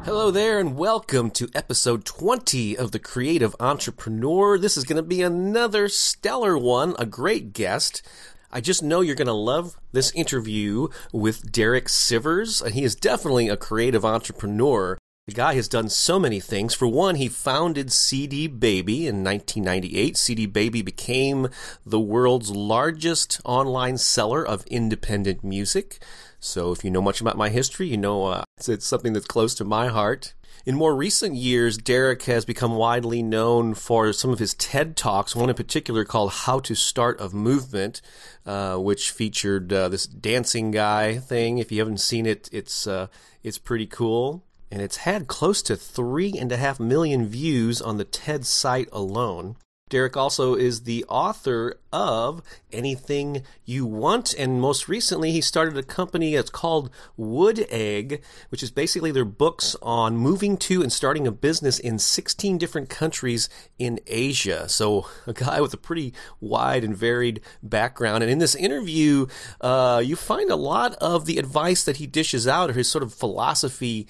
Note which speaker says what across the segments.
Speaker 1: Hello there and welcome to episode 20 of The Creative Entrepreneur. This is going to be another stellar one, a great guest. I just know you're going to love this interview with Derek Sivers. He is definitely a creative entrepreneur. The guy has done so many things. For one, he founded CD Baby in 1998. CD Baby became the world's largest online seller of independent music. So if you know much about my history, you know it's something that's close to my heart. In more recent years, Derek has become widely known for some of his TED Talks, one in particular called How to Start a Movement, which featured this dancing guy thing. If you haven't seen it, it's pretty cool. And it's had close to 3.5 million views on the TED site alone. Derek also is the author of Anything You Want, and most recently he started a company that's called Wood Egg, which is basically their books on moving to and starting a business in 16 different countries in Asia. So a guy with a pretty wide and varied background. And in this interview, you find a lot of the advice that he dishes out, or his sort of philosophy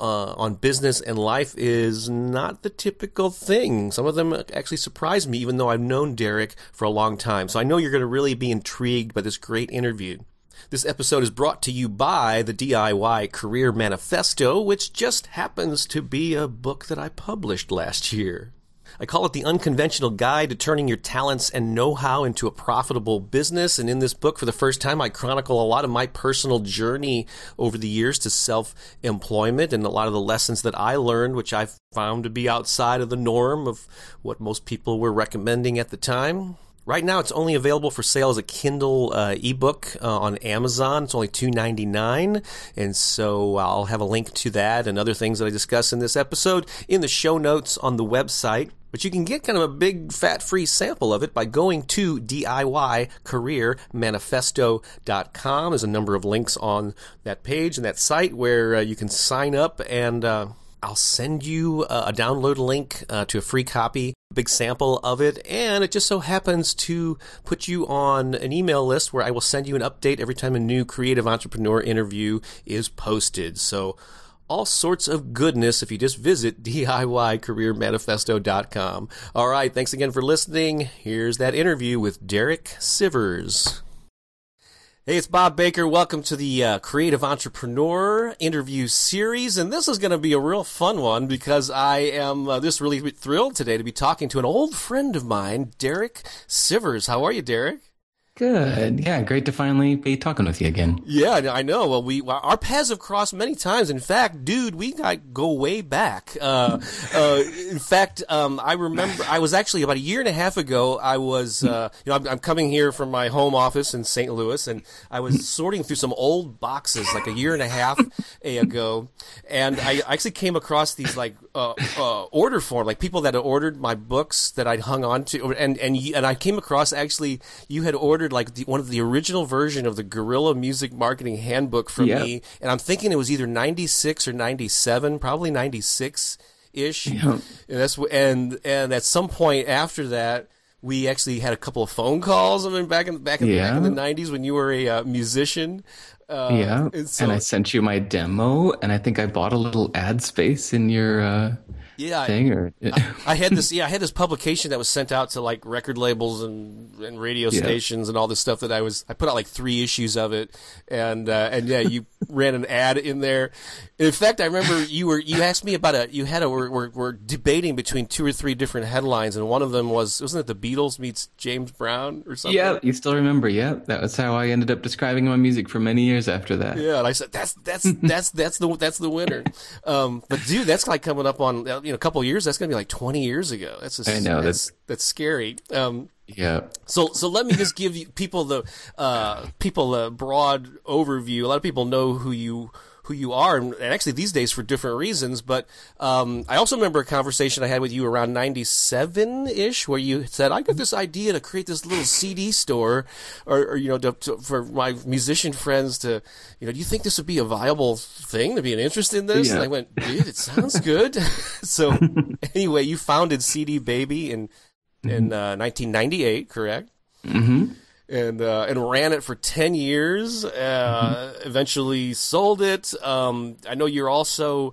Speaker 1: on business and life, is not the typical thing. Some of them actually surprised me, even though I've known Derek for a long time. So I know you're going to really be intrigued by this great interview. This episode is brought to you by the DIY Career Manifesto, which just happens to be a book that I published last year. I call it the unconventional guide to turning your talents and know-how into a profitable business. And in this book, for the first time, I chronicle a lot of my personal journey over the years to self-employment and a lot of the lessons that I learned, which I found to be outside of the norm of what most people were recommending at the time. Right now, it's only available for sale as a Kindle ebook on Amazon. It's only $2.99, and so I'll have a link to that and other things that I discuss in this episode in the show notes on the website. But you can get kind of a big, fat-free sample of it by going to DIYCareerManifesto.com. There's a number of links on that page and that site where you can sign up, and I'll send you a download link to a free copy, a big sample of it, and it just so happens to put you on an email list where I will send you an update every time a new creative entrepreneur interview is posted. So all sorts of goodness if you just visit DIYCareerManifesto.com. All right, thanks again for listening. Here's that interview with Derek Sivers. Hey, it's Bob Baker. Welcome to the Creative Entrepreneur interview series. And this is going to be a real fun one because I am just really thrilled today to be talking to an old friend of mine, Derek Sivers. How are you, Derek?
Speaker 2: Good. Yeah, great to finally be talking with you again.
Speaker 1: Yeah, I know. Well, our paths have crossed many times. In fact, dude, we go way back. In fact, I remember I was actually about 1.5 years ago. I was, I'm coming here from my home office in St. Louis, and I was sorting through some old boxes like 1.5 years ago, and I actually came across these order form, like people that had ordered my books that I'd hung on to, and I came across actually you had ordered one of the original version of the Guerrilla Music Marketing Handbook from me, and I'm thinking it was either 96 or 97, probably 96-ish. Yeah. And at some point after that, we actually had a couple of phone calls. I mean, back in the 90s when you were a musician.
Speaker 2: And I sent you my demo, and I think I bought a little ad space in your thing.
Speaker 1: I had this publication that was sent out to like record labels and radio stations and all this stuff that I put out like 3 issues of it, and you ran an ad in there. In fact, I remember you asked me about we're debating between 2 or 3 different headlines, and one of them wasn't it the Beatles meets James Brown or something?
Speaker 2: Yeah, you still remember? Yeah, that was how I ended up describing my music for many years after that.
Speaker 1: Yeah, and I said that's the winner. But dude, that's like coming up on a couple of years. That's gonna be like 20 years ago. I know that's scary.
Speaker 2: Yeah.
Speaker 1: So let me just give you people the broad overview. A lot of people know who you are, and actually these days for different reasons. But I also remember a conversation I had with you around 97-ish, where you said, "I got this idea to create this little CD store, or for my musician friends to, do you think this would be a viable thing, to be an interest in this?" Yeah. And I went, "Dude, it sounds good." So anyway, you founded CD Baby in 1998, correct?
Speaker 2: Mm-hmm.
Speaker 1: and ran it for 10 years. Eventually sold it. I know you're also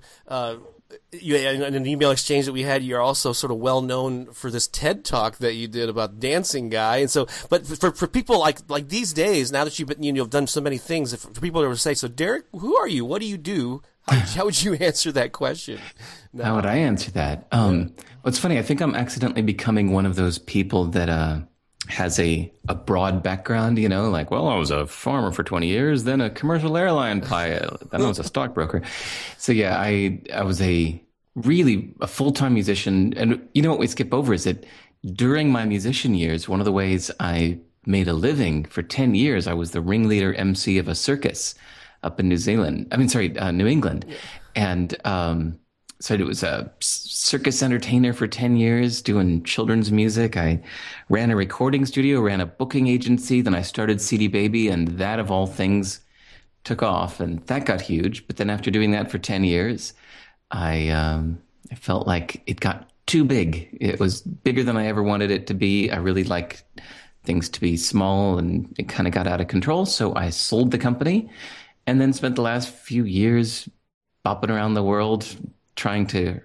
Speaker 1: in an email exchange that we had, you're also sort of well known for this TED talk that you did about Dancing Guy. And so, but for people like these days, now that you've done so many things, for people to say, so Derek, who are you? What do you do? How would you answer that question?
Speaker 2: No. How would I answer that? Well, it's funny. I think I'm accidentally becoming one of those people that has a broad background, like, well, I was a farmer for 20 years, then a commercial airline pilot, then I was a stockbroker. So yeah, I was a full-time musician. And what we skip over is that during my musician years, one of the ways I made a living for 10 years, I was the ringleader MC of a circus up in New England. Yeah. And so I was a circus entertainer for 10 years doing children's music. I ran a recording studio, ran a booking agency. Then I started CD Baby, and that of all things took off, and that got huge. But then after doing that for 10 years, I felt like it got too big. It was bigger than I ever wanted it to be. I really like things to be small, and it kind of got out of control. So I sold the company and then spent the last few years bopping around the world trying to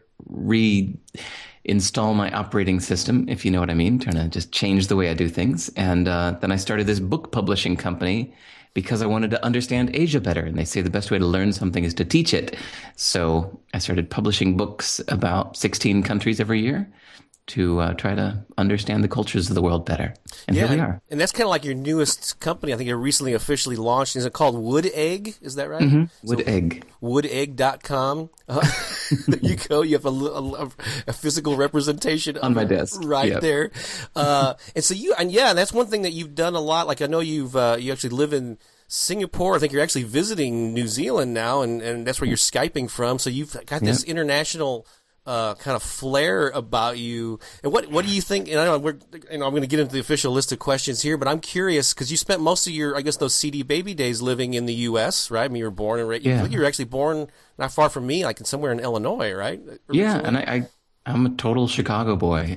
Speaker 2: reinstall my operating system, if you know what I mean, trying to just change the way I do things. And then I started this book publishing company because I wanted to understand Asia better. And they say the best way to learn something is to teach it. So I started publishing books about 16 countries every year to try to understand the cultures of the world better. And here we are.
Speaker 1: And that's kind of like your newest company. I think it recently officially launched. Is it called Wood Egg? Is that right?
Speaker 2: Mm-hmm. Wood Egg.
Speaker 1: Woodegg.com. There you go. You have a physical representation
Speaker 2: on my desk
Speaker 1: right there. And so that's one thing that you've done a lot. Like I know you actually live in Singapore. I think you're actually visiting New Zealand now, and that's where you're Skyping from. So you've got this international kind of flair about you. And what do you think? And I know I'm going to get into the official list of questions here, but I'm curious because you spent most of your, I guess, those CD Baby days living in the U.S., right? I mean, you were born and raised. I think you were actually born not far from me, like somewhere in Illinois, right?
Speaker 2: Yeah, and I'm a total Chicago boy.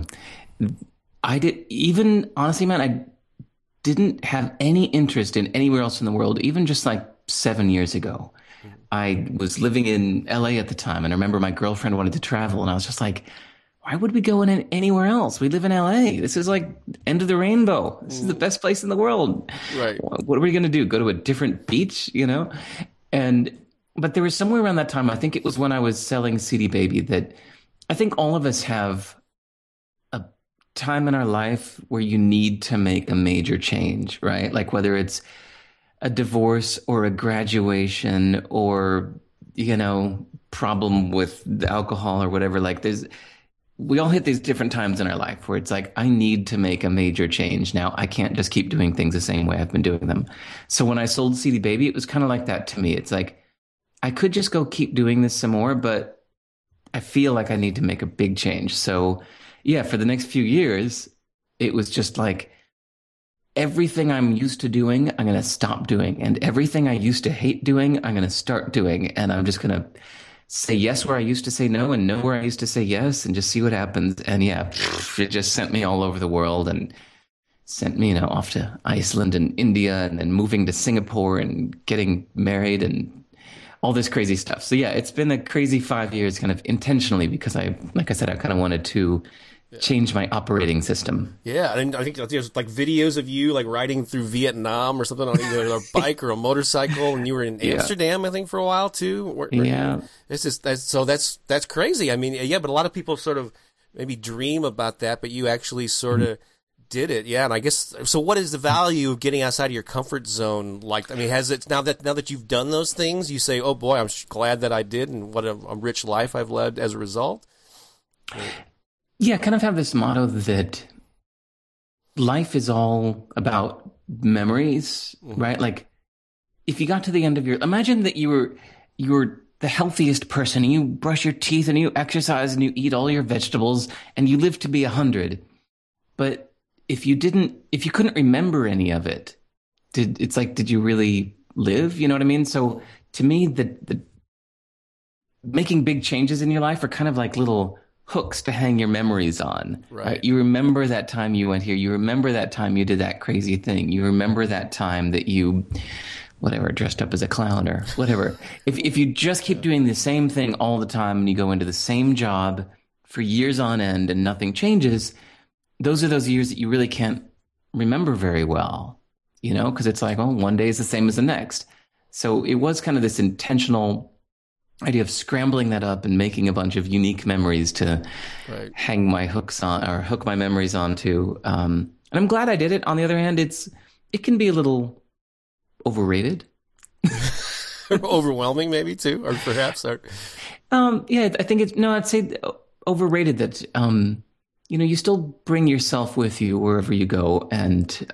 Speaker 2: Honestly, man, I didn't have any interest in anywhere else in the world, even just like 7 years ago. I was living in LA at the time, and I remember my girlfriend wanted to travel, and I was just like, why would we go in anywhere else? We live in LA. This is like end of the rainbow. This is the best place in the world.
Speaker 1: Right.
Speaker 2: What are we going to do? Go to a different beach, But there was somewhere around that time, I think it was when I was selling CD Baby, that I think all of us have a time in our life where you need to make a major change, right? Like whether it's a divorce or a graduation or, problem with the alcohol or whatever. Like we all hit these different times in our life where it's like, I need to make a major change now. I can't just keep doing things the same way I've been doing them. So when I sold CD Baby, it was kind of like that to me. It's like, I could just go keep doing this some more, but I feel like I need to make a big change. So yeah, for the next few years, it was just like, everything I'm used to doing, I'm going to stop doing. And everything I used to hate doing, I'm going to start doing. And I'm just going to say yes where I used to say no and no where I used to say yes and just see what happens. And yeah, it just sent me all over the world and sent me, off to Iceland and India and then moving to Singapore and getting married and all this crazy stuff. So yeah, it's been a crazy 5 years kind of intentionally because like I said, I kind of wanted to change my operating system.
Speaker 1: Yeah, and I think there's like videos of you like riding through Vietnam or something on either a bike or a motorcycle, and you were in Amsterdam, I think, for a while too. That's crazy. I mean, but a lot of people sort of maybe dream about that, but you actually sort of did it. Yeah, and I guess so. What is the value of getting outside of your comfort zone? Like, I mean, has it now that you've done those things, you say, "Oh boy, I'm glad that I did," and what a rich life I've led as a result.
Speaker 2: Yeah, I kind of have this motto that life is all about memories, right? Like if you got to the end of imagine that you were the healthiest person and you brush your teeth and you exercise and you eat all your vegetables and you live to be 100. But if you couldn't remember any of it, did you really live? You know what I mean? So to me, the making big changes in your life are kind of like little hooks to hang your memories on.
Speaker 1: Right.
Speaker 2: You remember that time you went here. You remember that time you did that crazy thing. You remember that time that you, whatever, dressed up as a clown or whatever. If you just keep doing the same thing all the time and you go into the same job for years on end and nothing changes, those are those years that you really can't remember very well, because it's like, oh, one day is the same as the next. So it was kind of this intentional idea of scrambling that up and making a bunch of unique memories to hang my hooks on or hook my memories onto. And I'm glad I did it. On the other hand, it can be a little overrated.
Speaker 1: Overwhelming maybe too, or perhaps.
Speaker 2: Yeah, I think I'd say overrated that, you still bring yourself with you wherever you go. And,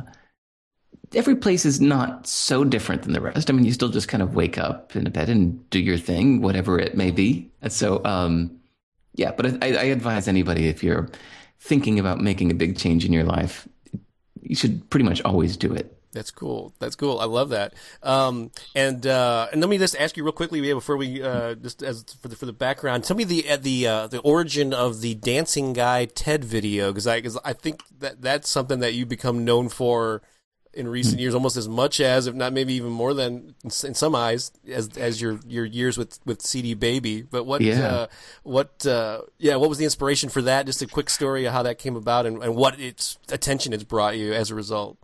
Speaker 2: every place is not so different than the rest. I mean, you still just kind of wake up in a bed and do your thing, whatever it may be. And so, yeah, but I advise anybody, if you're thinking about making a big change in your life, you should pretty much always do it.
Speaker 1: That's cool. That's cool. I love that. And let me just ask you real quickly before we just as for the background. Tell me the origin of the Dancing Guy TED video, because I think that's something that you become known for in recent years, almost as much as, if not maybe even more than, in some eyes, as your years with CD Baby. But what was the inspiration for that? Just a quick story of how that came about and what its attention it's brought you as a result.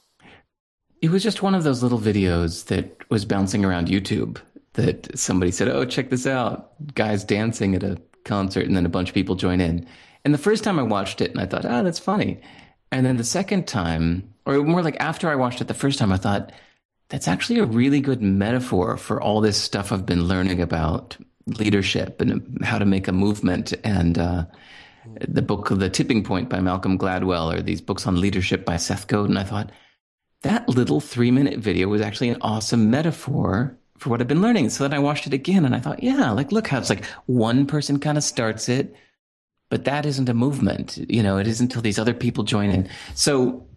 Speaker 2: It was just one of those little videos that was bouncing around YouTube that somebody said, oh, check this out. Guys dancing at a concert, and then a bunch of people join in. And the first time I watched it, and I thought, that's funny. And then the second time, or more like after I watched it the first time, I thought, that's actually a really good metaphor for all this stuff I've been learning about leadership and how to make a movement. And the book, The Tipping Point by Malcolm Gladwell, or these books on leadership by Seth Godin. I thought, that little 3-minute video was actually an awesome metaphor for what I've been learning. So then I watched it again and I thought, look how it's like one person kind of starts it, but that isn't a movement. It isn't until these other people join in. So,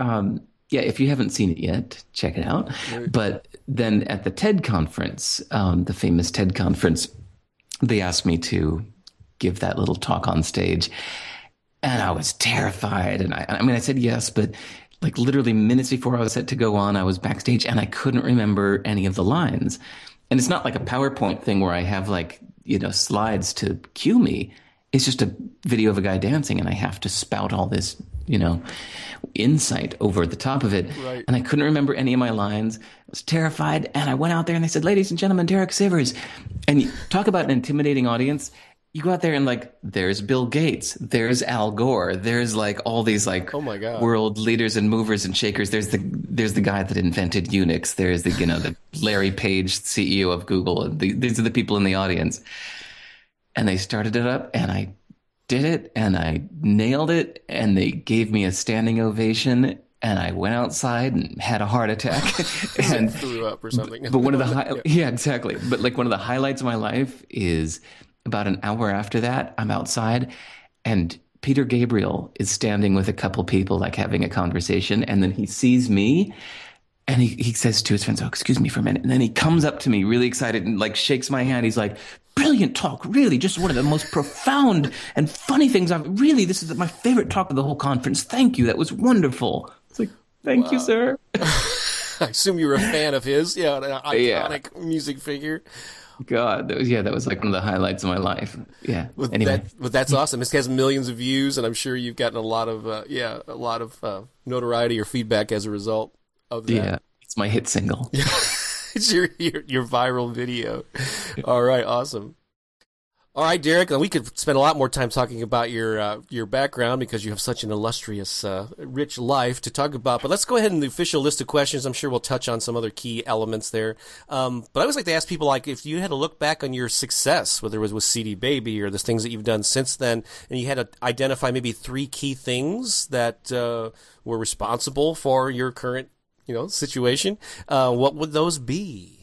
Speaker 2: if you haven't seen it yet, check it out. Right. But then at the TED conference, the famous TED conference, they asked me to give that little talk on stage. And I was terrified. And I said yes, but like literally minutes before I was set to go on, I was backstage and I couldn't remember any of the lines. And it's not like a PowerPoint thing where I have slides to cue me. It's just a video of a guy dancing and I have to spout all this, insight over the top of it. Right. And I couldn't remember any of my lines. I was terrified. And I went out there and they said, ladies and gentlemen, Derek Sivers. And you talk about an intimidating audience. You go out there and there's Bill Gates, there's Al Gore, there's all these oh my God, world leaders and movers and shakers. There's the guy that invented Unix. There's the Larry Page, CEO of Google. These are the people in the audience. And they started it up and I did it and I nailed it and they gave me a standing ovation and I went outside and had a heart attack and
Speaker 1: threw up or something.
Speaker 2: But one of the yeah, exactly. But one of the highlights of my life is about an hour after that, I'm outside and Peter Gabriel is standing with a couple people having a conversation, and then he sees me and he says to his friends, oh, excuse me for a minute. And then he comes up to me really excited and shakes my hand. He's like, brilliant talk, really, just one of the most profound and funny things this is my favorite talk of the whole conference. Thank you. That was wonderful. It's like, thank you, sir.
Speaker 1: I assume you were a fan of his. Yeah, an iconic music figure.
Speaker 2: God, that was one of the highlights of my life. Yeah.
Speaker 1: Anyway, that's awesome. This has millions of views, and I'm sure you've gotten a lot of notoriety or feedback as a result of that.
Speaker 2: Yeah, it's my hit single.
Speaker 1: It's your viral video. All right, awesome. All right, Derek, we could spend a lot more time talking about your background because you have such an illustrious, rich life to talk about. But let's go ahead and the official list of questions. I'm sure we'll touch on some other key elements there. But I always like to ask people, if you had to look back on your success, whether it was with CD Baby or the things that you've done since then, and you had to identify maybe 3 key things that were responsible for your current, situation, what would those be?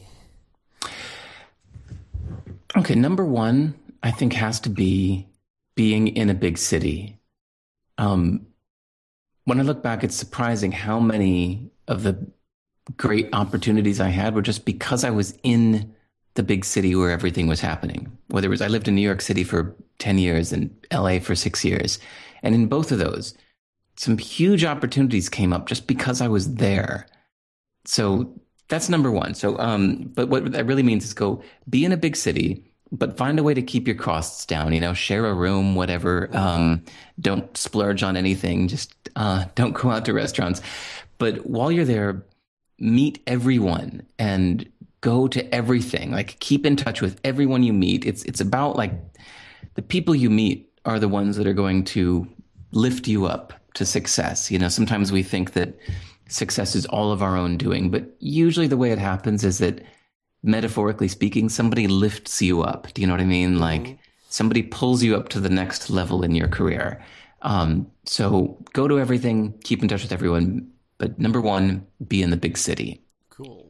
Speaker 2: Okay, number 1, I think, has to be being in a big city. When I look back, it's surprising how many of the great opportunities I had were just because I was in the big city where everything was happening. Whether it was, I lived in New York City for 10 years and LA for 6 years. And in both of those, some huge opportunities came up just because I was there. So that's number one. So, but what that really means is go be in a big city, but find a way to keep your costs down, share a room, whatever. Don't splurge on anything. Just, don't go out to restaurants. But while you're there, meet everyone and go to everything. Like keep in touch with everyone you meet. It's about like the people you meet are the ones that are going to lift you up to success. Sometimes we think that success is all of our own doing, but usually the way it happens is that, metaphorically speaking, somebody lifts you up. Do you know what I mean? Like somebody pulls you up to the next level in your career. So go to everything, keep in touch with everyone. But number one, be in the big city.
Speaker 1: Cool.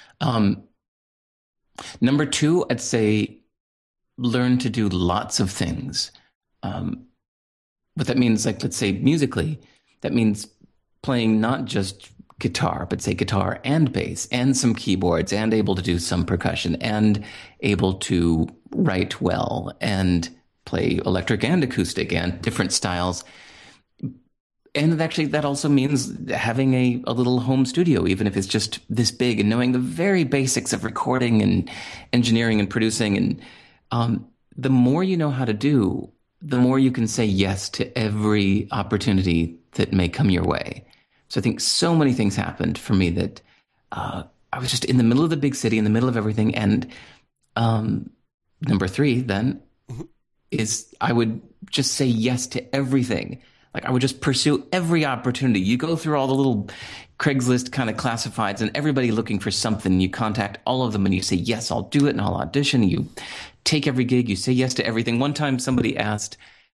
Speaker 2: Number two, I'd say learn to do lots of things. What that means, like, let's say musically, that means playing not just guitar, but say guitar and bass and some keyboards and able to do some percussion and able to write well and play electric and acoustic and different styles. And actually, that also means having a little home studio, even if it's just this big, and knowing the very basics of recording and engineering and producing. And the more you know how to do, the more you can say yes to every opportunity that may come your way. So I think so many things happened for me that I was just in the middle of the big city, in the middle of everything. And number three then is I would just say yes to everything. Like I would just pursue every opportunity. You go through all the little Craigslist kind of classifieds and everybody looking for something. You contact all of them and you say, yes, I'll do it and I'll audition. You take every gig. You say yes to everything. One time somebody asked,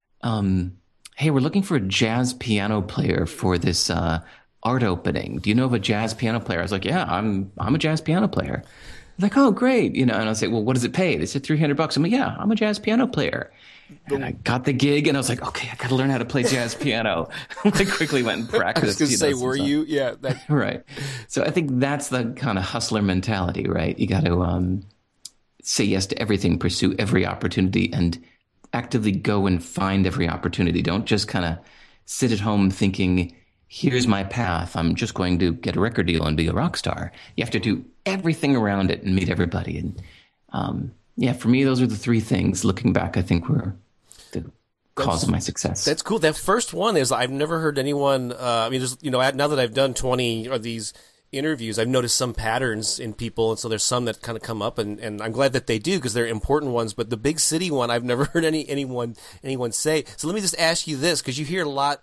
Speaker 2: hey, we're looking for a jazz piano player for this art opening. Do you know of a jazz piano player? I was like, yeah, I'm a jazz piano player. Like, oh, great. And I'll say, well, what does it pay? They said $300. I'm like, yeah, I'm a jazz piano player. And I got the gig and I was like, okay, I got to learn how to play jazz piano. I quickly went and practiced.
Speaker 1: I was going to say, were you? Yeah.
Speaker 2: Right. So I think that's the kind of hustler mentality, right? You got to say yes to everything, pursue every opportunity, and actively go and find every opportunity. Don't just kind of sit at home thinking, here's my path. I'm just going to get a record deal and be a rock star. You have to do everything around it and meet everybody. And yeah, for me, those are the three things. Looking back, I think were the cause of my success.
Speaker 1: That's cool. That first one is I've never heard anyone. There's now that I've done 20 of these interviews, I've noticed some patterns in people, and so there's some that kind of come up, and I'm glad that they do because they're important ones. But the big city one, I've never heard anyone say. So let me just ask you this, because you hear a lot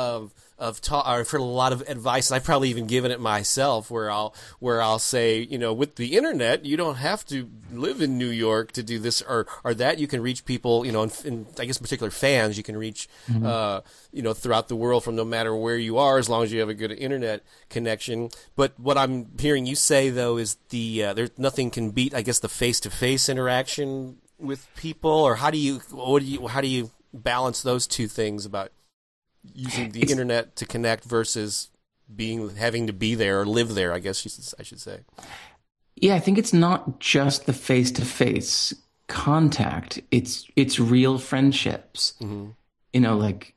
Speaker 1: of talk, or I've heard a lot of advice, and I've probably even given it myself, where I'll say, with the internet, you don't have to live in New York to do this or that. You can reach people, and I guess in particular fans, you can reach, throughout the world from no matter where you are, as long as you have a good internet connection. But what I'm hearing you say, though, is there's nothing can beat, I guess, the face-to-face interaction with people. Or how do you balance those two things about using the internet to connect versus having to be there or live there, I guess I should say.
Speaker 2: Yeah, I think it's not just the face-to-face contact. It's real friendships. Mm-hmm. Like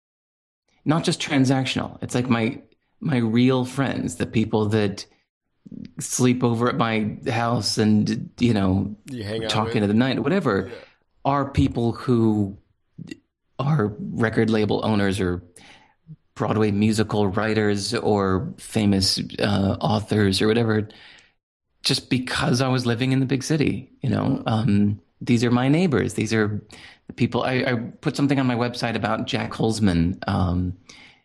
Speaker 2: not just transactional. It's like my real friends, the people that sleep over at my house and, you hang out talking to the night, whatever, are people who are record label owners or Broadway musical writers or famous authors or whatever, just because I was living in the big city. These are my neighbors. These are the people. I put something on my website about Jack Holzman,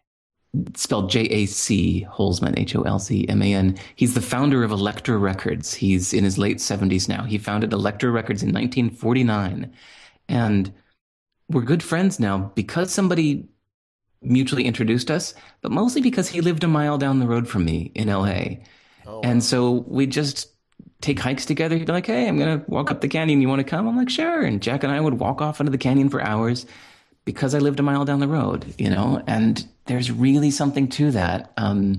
Speaker 2: spelled J-A-C, Holzman, Holzman. He's the founder of Elektra Records. He's in his late 70s now. He founded Elektra Records in 1949. And we're good friends now because somebody mutually introduced us, but mostly because he lived a mile down the road from me in LA. Oh, and so we just take hikes together. He'd be like, hey, I'm going to walk up the canyon. You want to come? I'm like, sure. And Jack and I would walk off into the canyon for hours because I lived a mile down the road, and there's really something to that.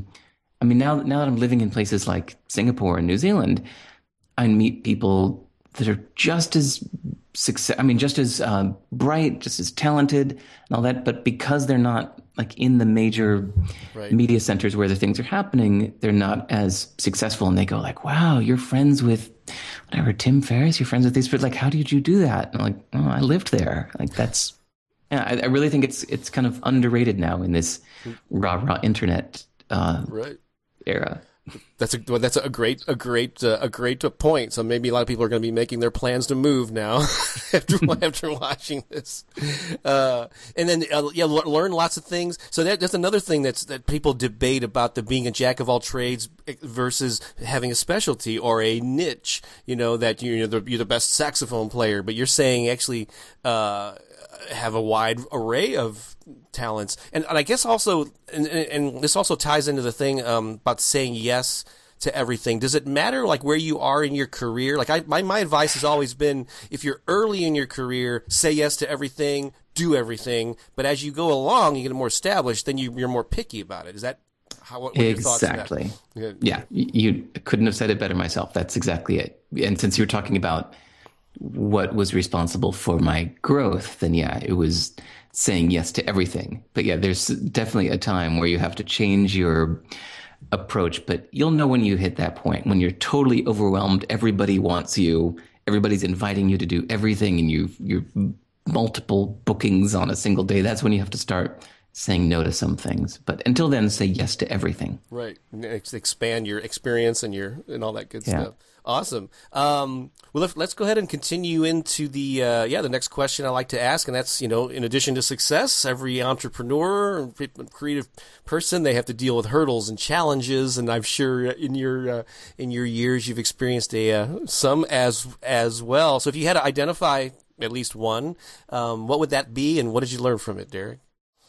Speaker 2: Now that I'm living in places like Singapore and New Zealand, I meet people that are just as just as bright, just as talented and all that. But because they're not like in the major media centers where the things are happening, they're not as successful. And they go like, wow, you're friends with whatever, Tim Ferriss, you're friends with these, but like, how did you do that? And I'm like, oh, I lived there. Like that's, yeah, I really think it's kind of underrated now in this rah internet era.
Speaker 1: That's a great point. So maybe a lot of people are going to be making their plans to move now after watching this, and then learn lots of things. So that's another thing that people debate about being a jack of all trades versus having a specialty or a niche. You know that you're the best saxophone player, but you're saying actually have a wide array of talents, and I guess also, and this also ties into the thing about saying yes to everything. Does it matter like where you are in your career? Like my advice has always been, if you're early in your career, say yes to everything, do everything. But as you go along, you get more established, then you're more picky about it. Is that what are your thoughts on that?
Speaker 2: Exactly. Yeah, you couldn't have said it better myself. That's exactly it. And since you're talking about what was responsible for my growth, then yeah, it was saying yes to everything. But yeah, there's definitely a time where you have to change your approach, but you'll know when you hit that point, when you're totally overwhelmed, everybody wants you, everybody's inviting you to do everything, and you're multiple bookings on a single day. That's when you have to start saying no to some things. But until then, say yes to everything.
Speaker 1: Right. Expand your experience and all that good stuff. Awesome. Well, let's go ahead and continue into the next question I like to ask, and that's, in addition to success, every entrepreneur, creative person, they have to deal with hurdles and challenges, and I'm sure in your years you've experienced some as well. So if you had to identify at least one, what would that be, and what did you learn from it, Derek?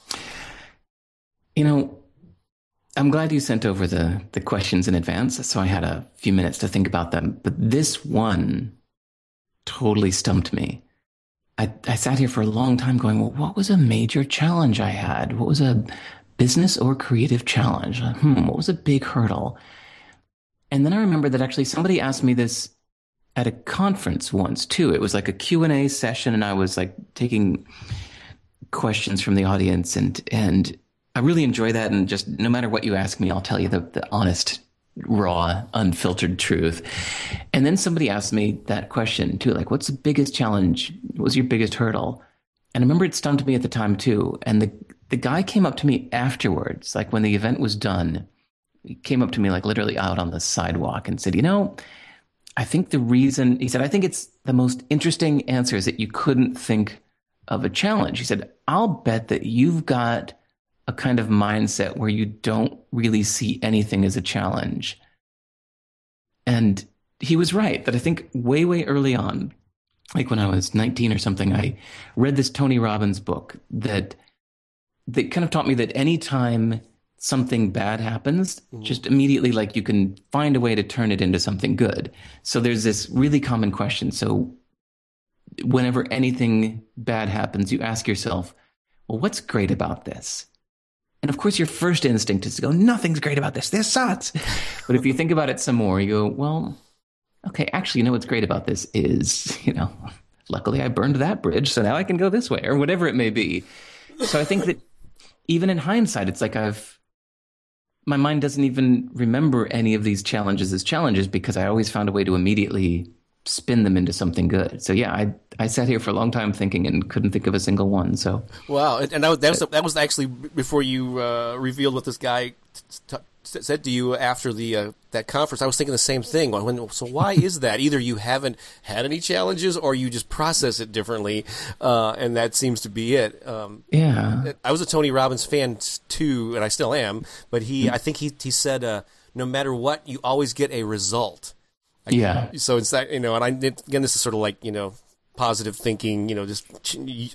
Speaker 2: I'm glad you sent over the questions in advance, so I had a few minutes to think about them. But this one totally stumped me. I sat here for a long time going, well, what was a major challenge I had? What was a business or creative challenge? What was a big hurdle? And then I remember that actually somebody asked me this at a conference once, too. It was like a Q&A session, and I was like taking questions from the audience, and I really enjoy that, and just no matter what you ask me, I'll tell you the honest, raw, unfiltered truth. And then somebody asked me that question too, like, what's the biggest challenge? What was your biggest hurdle? And I remember it stumped me at the time too. And the guy came up to me afterwards, like when the event was done, he came up to me like literally out on the sidewalk and said, I think he said, I think it's the most interesting answer is that you couldn't think of a challenge. He said, I'll bet that you've got a kind of mindset where you don't really see anything as a challenge. And he was right, that I think way, way early on, like when I was 19 or something, I read this Tony Robbins book that kind of taught me that anytime something bad happens, just immediately, like, you can find a way to turn it into something good. So there's this really common question. So whenever anything bad happens, you ask yourself, well, what's great about this? And of course, your first instinct is to go, nothing's great about this. This sucks. But if you think about it some more, you go, well, okay, actually, what's great about this is, luckily I burned that bridge, so now I can go this way, or whatever it may be. So I think that even in hindsight, it's like my mind doesn't even remember any of these challenges as challenges, because I always found a way to immediately spin them into something good. So yeah, I sat here for a long time thinking and couldn't think of a single one. So
Speaker 1: wow, and that was actually before you revealed what this guy said to you after that conference. I was thinking the same thing. So why is that? Either you haven't had any challenges, or you just process it differently, and that seems to be it.
Speaker 2: Yeah,
Speaker 1: I was a Tony Robbins fan too, and I still am. But I think he said, no matter what, you always get a result.
Speaker 2: Yeah.
Speaker 1: So it's that, and again, this is sort of like, positive thinking, just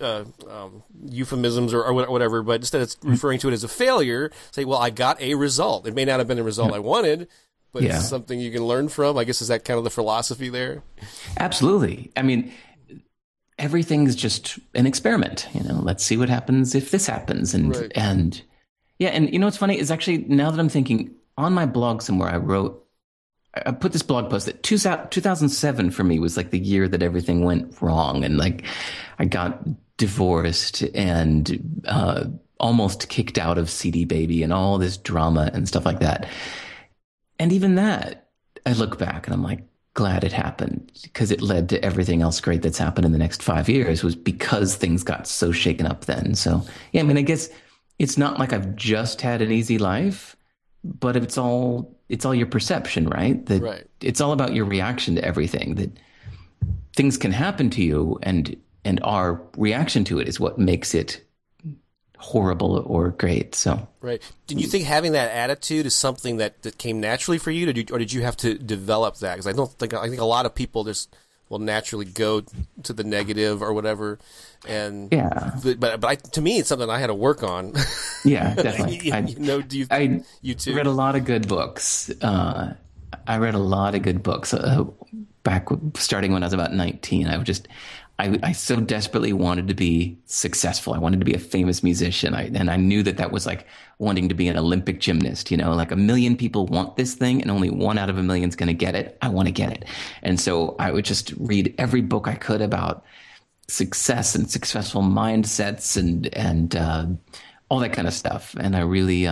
Speaker 1: euphemisms or whatever, but instead of referring to it as a failure, say, well, I got a result. It may not have been the result I wanted, but it's something you can learn from. I guess, is that kind of the philosophy there?
Speaker 2: Absolutely. I mean, everything's just an experiment, let's see what happens if this happens. And what's funny is actually, now that I'm thinking, on my blog somewhere, I put this blog post that 2007 for me was like the year that everything went wrong. And like I got divorced and almost kicked out of CD Baby and all this drama and stuff like that. And even that, I look back and I'm like, glad it happened because it led to everything else great that's happened in the next 5 years was because things got so shaken up then. So, yeah, I mean, I guess it's not like I've just had an easy life, but it's all your perception, right? That
Speaker 1: Right.
Speaker 2: It's all about your reaction to everything, that things can happen to you and our reaction to it is what makes it horrible or great. So,
Speaker 1: Right. Did you think having that attitude is something that came naturally for you, or did you have to develop that? Because I think a lot of people just will naturally go to the negative or whatever. And
Speaker 2: yeah,
Speaker 1: to me, it's something I had to work on.
Speaker 2: Yeah, definitely.
Speaker 1: You too?
Speaker 2: Read a lot of good books. I read a lot of good books back starting when I was about 19. I so desperately wanted to be successful. I wanted to be a famous musician. And I knew that was like wanting to be an Olympic gymnast, like 1 million people want this thing and only 1 out of 1 million is going to get it. I want to get it. And so I would just read every book I could about success and successful mindsets and all that kind of stuff. And I really,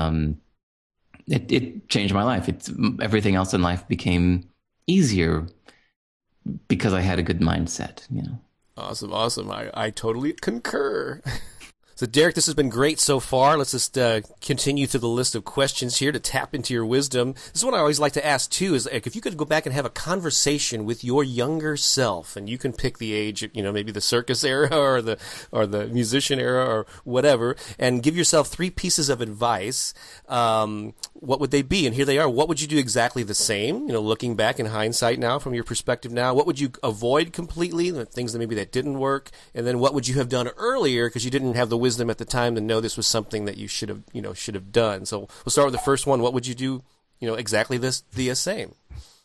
Speaker 2: it changed my life. Everything else in life became easier because I had a good mindset,
Speaker 1: Awesome. I totally concur. So, Derek, this has been great so far. Let's just continue through the list of questions here to tap into your wisdom. This is what I always like to ask, too, is if you could go back and have a conversation with your younger self, and you can pick the age, maybe the circus era or the musician era or whatever, and give yourself 3 pieces of advice, what would they be? And here they are. What would you do exactly the same, looking back in hindsight now from your perspective now? What would you avoid completely, the things that didn't work? And then what would you have done earlier because you didn't have the wisdom at the time to know this was something that you should have done? So we'll start with the first one. What would you do, exactly the same?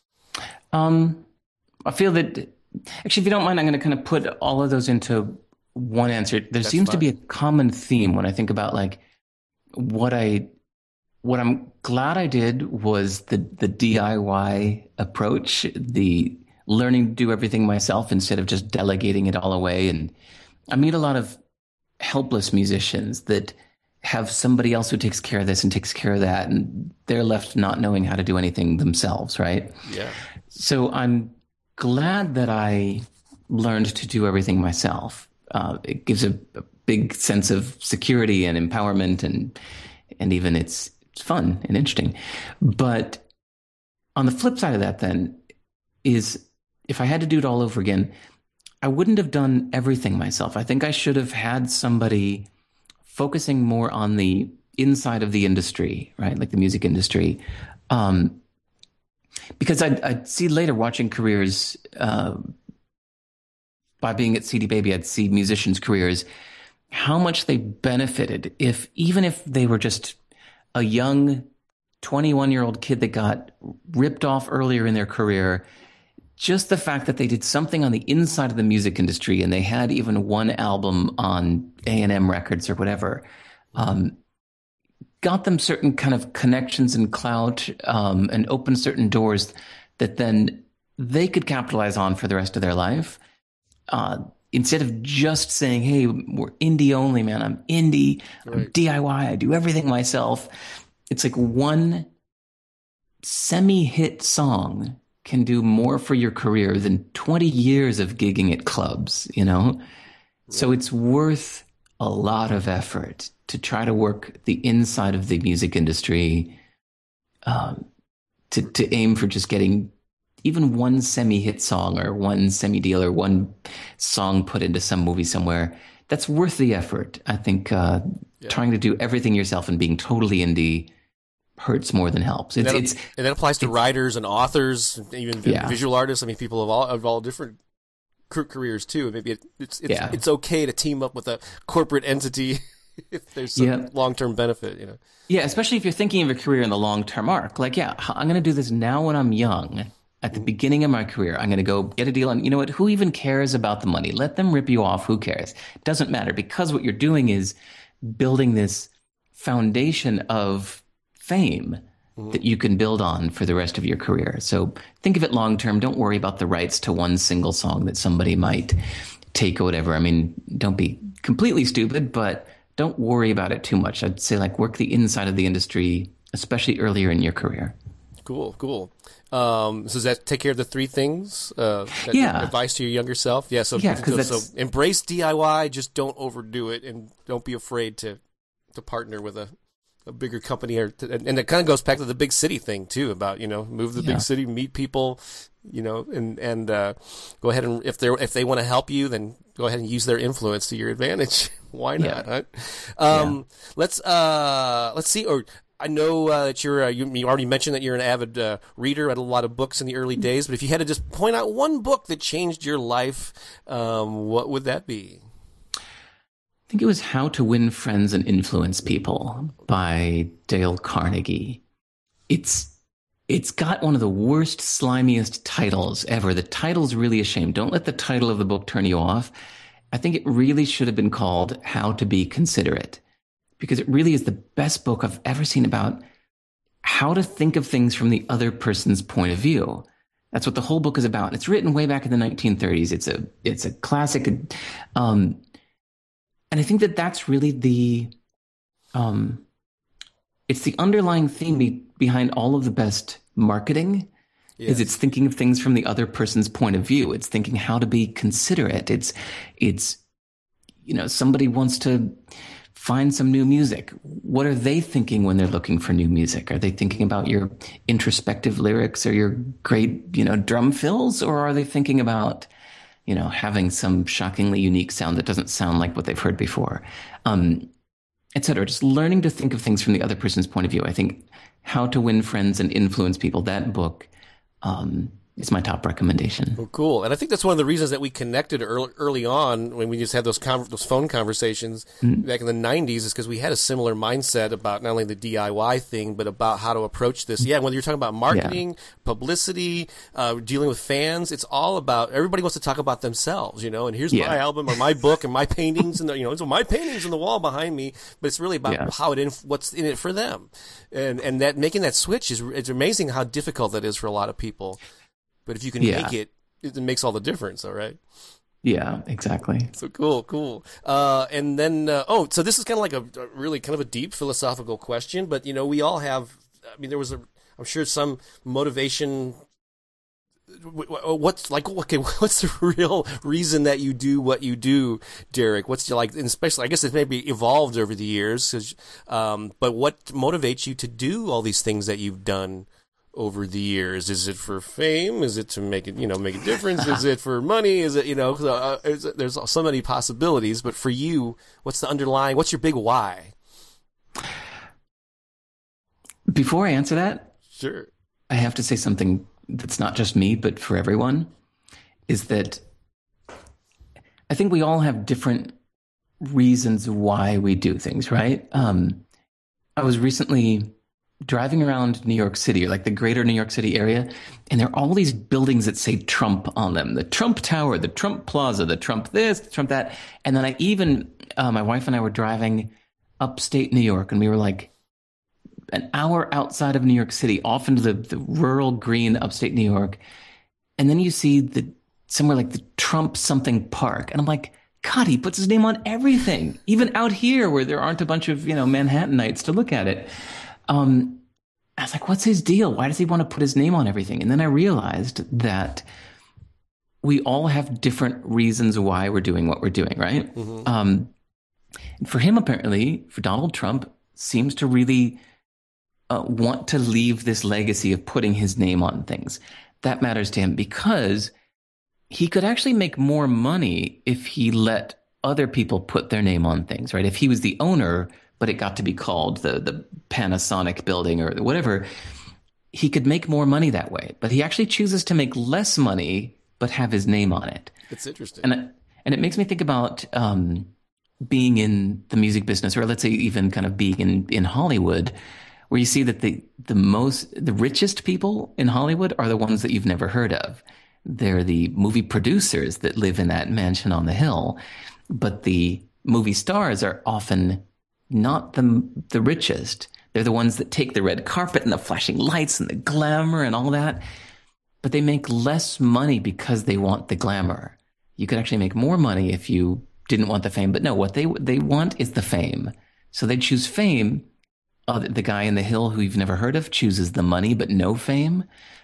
Speaker 2: I feel that actually, if you don't mind, I'm going to kind of put all of those into one answer. There seems to be a common theme when I think about like what I'm glad I did was the DIY approach, the learning to do everything myself instead of just delegating it all away. And I meet a lot of helpless musicians that have somebody else who takes care of this and takes care of that, and they're left not knowing how to do anything themselves, right?
Speaker 1: Yeah.
Speaker 2: So I'm glad that I learned to do everything myself. It gives a big sense of security and empowerment, and even it's fun and interesting. But on the flip side of that then is if I had to do it all over again, I wouldn't have done everything myself. I think I should have had somebody focusing more on the inside of the industry, right? Like the music industry. Because I'd see later watching careers, by being at CD Baby, I'd see musicians' careers, how much they benefited even if they were just a young 21-year-old kid that got ripped off earlier in their career. Just the fact that they did something on the inside of the music industry and they had even one album on A&M Records or whatever, got them certain kind of connections and clout, and opened certain doors that then they could capitalize on for the rest of their life. Instead of just saying, hey, we're indie only, man. I'm indie, right. I'm DIY, I do everything myself. It's like one semi-hit song can do more for your career than 20 years of gigging at clubs, Right. So it's worth a lot of effort to try to work the inside of the music industry, to aim for just getting even one semi-hit song or one semi-deal or one song put into some movie somewhere. That's worth the effort. I think trying to do everything yourself and being totally indie hurts more than helps.
Speaker 1: And that applies to writers and authors, even visual artists. I mean, people of all different careers too. Maybe it's okay to team up with a corporate entity if there's some long-term benefit.
Speaker 2: Yeah, especially if you're thinking of a career in the long-term arc. Like, I'm going to do this now when I'm young. At the beginning of my career, I'm going to go get a deal. And you know what? Who even cares about the money? Let them rip you off. Who cares? It doesn't matter, because what you're doing is building this foundation of fame that you can build on for the rest of your career. So think of it long term. Don't worry about the rights to one single song that somebody might take or whatever. I mean, don't be completely stupid, but don't worry about it too much. I'd say like work the inside of the industry, especially earlier in your career.
Speaker 1: Cool. So does that take care of the three things? Advice to your younger self? Yeah. So embrace DIY. Just don't overdo it, and don't be afraid to partner with a bigger company. And it kind of goes back to the big city thing too, about, move to the big city, meet people, and go ahead and if they want to help you, then go ahead and use their influence to your advantage. Why not?
Speaker 2: Yeah.
Speaker 1: Right? Let's see. Or I know that you already mentioned that you're an avid reader, read a lot of books in the early days, but if you had to just point out one book that changed your life, what would that be?
Speaker 2: I think it was How to Win Friends and Influence People by Dale Carnegie. It's got one of the worst, slimiest titles ever. The title's really a shame. Don't let the title of the book turn you off. I think it really should have been called How to Be Considerate, because it really is the best book I've ever seen about how to think of things from the other person's point of view. That's what the whole book is about. It's written way back in the 1930s. It's a classic. And I think that that's really it's the underlying theme behind all of the best marketing. Yes. Is it's thinking of things from the other person's point of view. It's thinking how to be considerate. It's somebody wants to find some new music. What are they thinking when they're looking for new music? Are they thinking about your introspective lyrics or your great, drum fills? Or are they thinking about, having some shockingly unique sound that doesn't sound like what they've heard before, et cetera. Just learning to think of things from the other person's point of view. I think How to Win Friends and Influence People, that book, is my top recommendation.
Speaker 1: Well, cool. And I think that's one of the reasons that we connected early on when we just had those phone conversations back in the 90s, is because we had a similar mindset about not only the DIY thing, but about how to approach this. Yeah, whether you're talking about marketing, publicity, dealing with fans, it's all about, everybody wants to talk about themselves, and here's my album or my book and my paintings, and so my paintings on the wall behind me, but it's really about how what's in it for them. And that making that switch it's amazing how difficult that is for a lot of people. But if you can make it, it makes all the difference, all right?
Speaker 2: Yeah, exactly.
Speaker 1: So cool. And then, so this is kind of like a really kind of a deep philosophical question, but, we all have, there was I'm sure some motivation. What's the real reason that you do what you do, Derek? What's and especially, I guess it maybe evolved over the years, but what motivates you to do all these things that you've done over the years? Is it for fame? Is it to make it, make a difference? Is it for money? Is it, there's so many possibilities, but for you, what's your big why?
Speaker 2: Before I answer that,
Speaker 1: sure,
Speaker 2: I have to say something that's not just me, but for everyone, is that I think we all have different reasons why we do things, right? I was recently driving around New York City, or like the greater New York City area, and there are all these buildings that say Trump on them. The Trump Tower, the Trump Plaza, the Trump this, the Trump that. And then my wife and I were driving upstate New York, and we were like an hour outside of New York City, off into the rural green upstate New York. And then you see somewhere like the Trump something park. And I'm like, God, he puts his name on everything, even out here where there aren't a bunch of, Manhattanites to look at it. I was like, what's his deal? Why does he want to put his name on everything? And then I realized that we all have different reasons why we're doing what we're doing, right? Mm-hmm. And for him, apparently, for Donald Trump, seems to really want to leave this legacy of putting his name on things. That matters to him because he could actually make more money if he let other people put their name on things, right? If he was the owner, but it got to be called the Panasonic building or whatever, he could make more money that way. But he actually chooses to make less money, but have his name on it.
Speaker 1: It's interesting.
Speaker 2: And it makes me think about being in the music business, or let's say even kind of being in Hollywood, where you see that the richest people in Hollywood are the ones that you've never heard of. They're the movie producers that live in that mansion on the hill. But the movie stars are often not the richest. They're the ones that take the red carpet and the flashing lights and the glamour and all that. But they make less money because they want the glamour. You could actually make more money if you didn't want the fame. But no, what they want is the fame. So they choose fame. The guy in the hill who you've never heard of chooses the money, but no fame.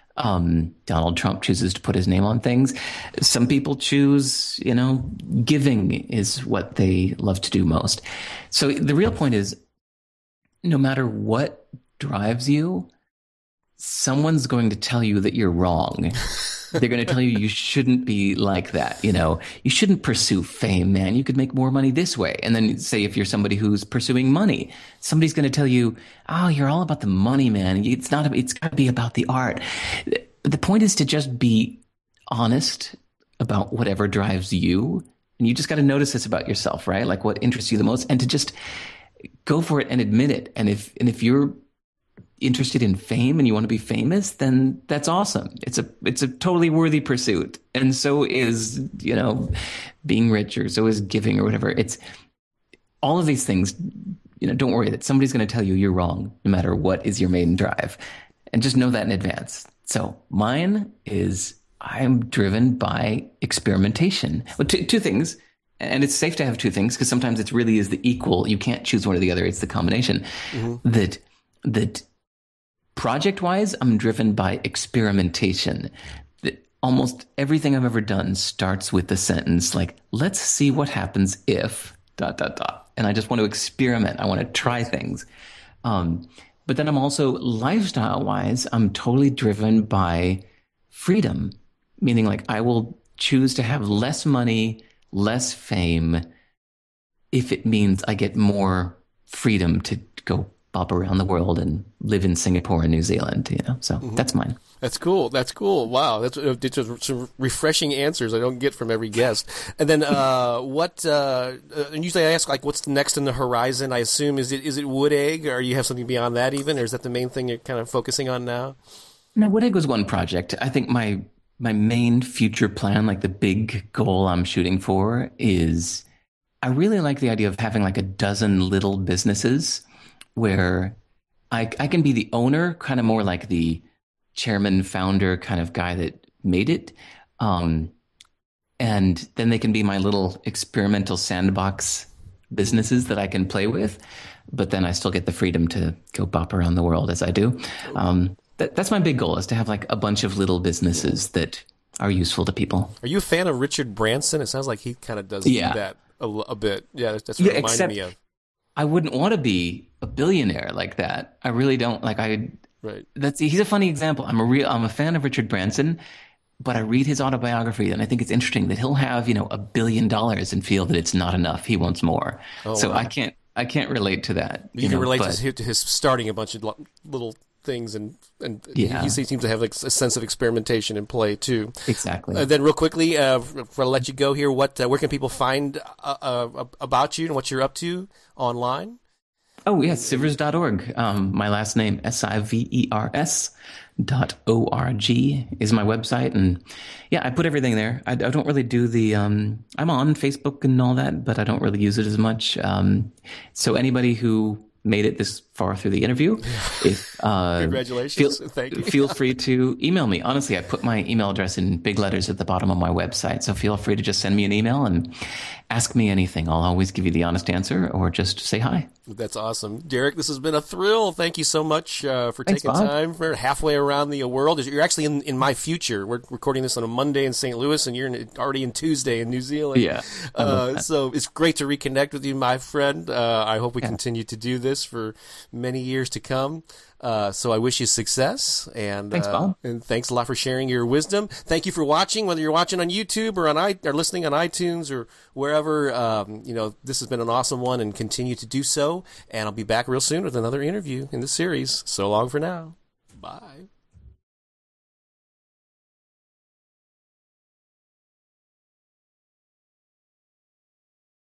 Speaker 2: Donald Trump chooses to put his name on things. Some people choose, giving is what they love to do most. So the real point is, no matter what drives you, someone's going to tell you that you're wrong. They're going to tell you shouldn't be like that. You shouldn't pursue fame, man. You could make more money this way. And then say if you're somebody who's pursuing money, somebody's going to tell you, oh, you're all about the money, man. It's got to be about the art. The point is to just be honest about whatever drives you. And you just got to notice this about yourself, right? Like what interests you the most, and to just go for it and admit it. And if you're interested in fame and you want to be famous, then that's awesome. It's a totally worthy pursuit. And so is, being rich, or so is giving, or whatever. It's all of these things, don't worry that somebody's going to tell you you're wrong, no matter what is your main drive. And just know that in advance. So mine is, I'm driven by experimentation. Well, two things. And it's safe to have two things because sometimes it really is the equal. You can't choose one or the other. It's the combination. Mm-hmm. That project-wise, I'm driven by experimentation. Almost everything I've ever done starts with the sentence like, let's see what happens if ... And I just want to experiment. I want to try things. But then I'm also, lifestyle-wise, I'm totally driven by freedom, meaning like I will choose to have less money, less fame, if it means I get more freedom to go bop around the world and live in Singapore and New Zealand, So That's mine.
Speaker 1: That's cool. Wow. That's some refreshing answers I don't get from every guest. And then, and usually I ask, like, what's next in the horizon? I assume, is it Wood Egg, or you have something beyond that even, or is that the main thing you're kind of focusing on now?
Speaker 2: No, Wood Egg was one project. I think my main future plan, like the big goal I'm shooting for, is I really like the idea of having like a dozen little businesses where I can be the owner, kind of more like the chairman, founder kind of guy that made it. And then they can be my little experimental sandbox businesses that I can play with. But then I still get the freedom to go bop around the world as I do. That's my big goal, is to have like a bunch of little businesses that are useful to people.
Speaker 1: Are you a fan of Richard Branson? It sounds like he kind of does that a bit. Yeah, that's what it reminded me of.
Speaker 2: I wouldn't want to be a billionaire like that. I really don't.
Speaker 1: Right.
Speaker 2: He's a funny example. I'm a fan of Richard Branson, but I read his autobiography and I think it's interesting that he'll have, $1 billion and feel that it's not enough. He wants more. Oh, so wow. I can't relate to that.
Speaker 1: You can relate to his starting a bunch of little things, and he seems to have like a sense of experimentation in play too.
Speaker 2: Exactly.
Speaker 1: Then real quickly, before I let you go here, where can people find about you and what you're up to online?
Speaker 2: Oh, yes, Sivers.org. My last name, SIVERS.org is my website. And I put everything there. I don't really do I'm on Facebook and all that, but I don't really use it as much. So anybody who made it this far through the interview,
Speaker 1: congratulations. Thank you.
Speaker 2: Feel free to email me. Honestly, I put my email address in big letters at the bottom of my website. So feel free to just send me an email and ask me anything. I'll always give you the honest answer, or just say hi.
Speaker 1: That's awesome. Derek, this has been a thrill. Thank you so much for taking time. For halfway around the world. You're actually in my future. We're recording this on a Monday in St. Louis, and you're already in Tuesday in New Zealand.
Speaker 2: Yeah.
Speaker 1: So it's great to reconnect with you, my friend. I hope we continue to do this for many years to come. So I wish you success, and
Speaker 2: thanks, Bob.
Speaker 1: And thanks a lot for sharing your wisdom. Thank you for watching, whether you're watching on YouTube or or listening on iTunes or wherever. This has been an awesome one, and continue to do so. And I'll be back real soon with another interview in the series. So long for now. Bye.